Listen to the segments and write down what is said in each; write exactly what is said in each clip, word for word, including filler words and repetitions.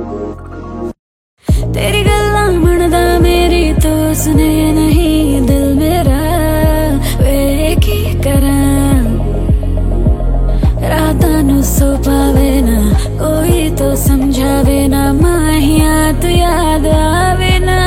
तेरी गल्ला मनदा मेरी तो सुने नहीं दिल मेरा, वे की करा रातां नू सो पावे ना कोई तो समझावे ना, माहिया तू याद आवे ना,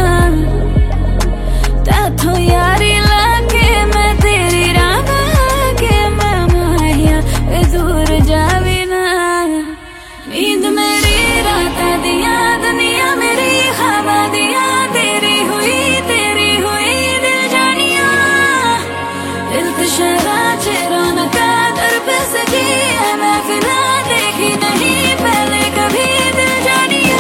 तैथों यारी लाके मैं तेरी राह के मैं माहिया वे दूर जावे ना। नींद मेरी रातां दिया दुनिया मेरी ख्वाबां दिया, तेरी हुई तेरी हुई दिल जानिया, दिल ते शहरां च रौनकां दर पे सजी है महफिलां देखी नहीं पहले कभी दिल जानिया।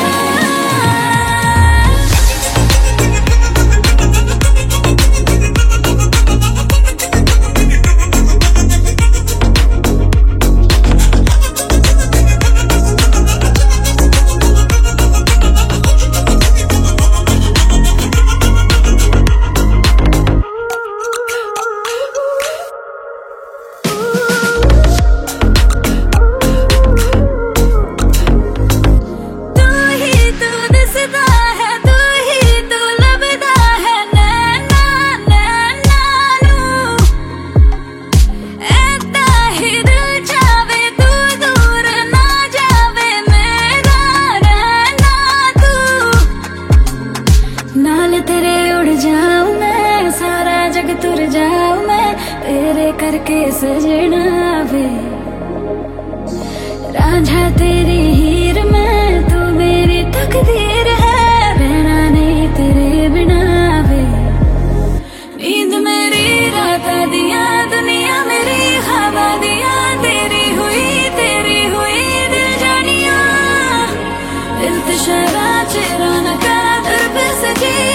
तेरे उड़ जाऊं मैं सारा जग तुर जाऊं मैं, तेरे करके सजना वे रांझा तेरी हीर में, तू मेरी तकदीर है रहना नहीं तेरे बिना वे। नींद मेरी रातां दिया दुनिया मेरी ख्वाबां दिया, तेरी हुई तेरी हुई दिल जानिया, दिल ते शहरां च रौनकां दर पे सजी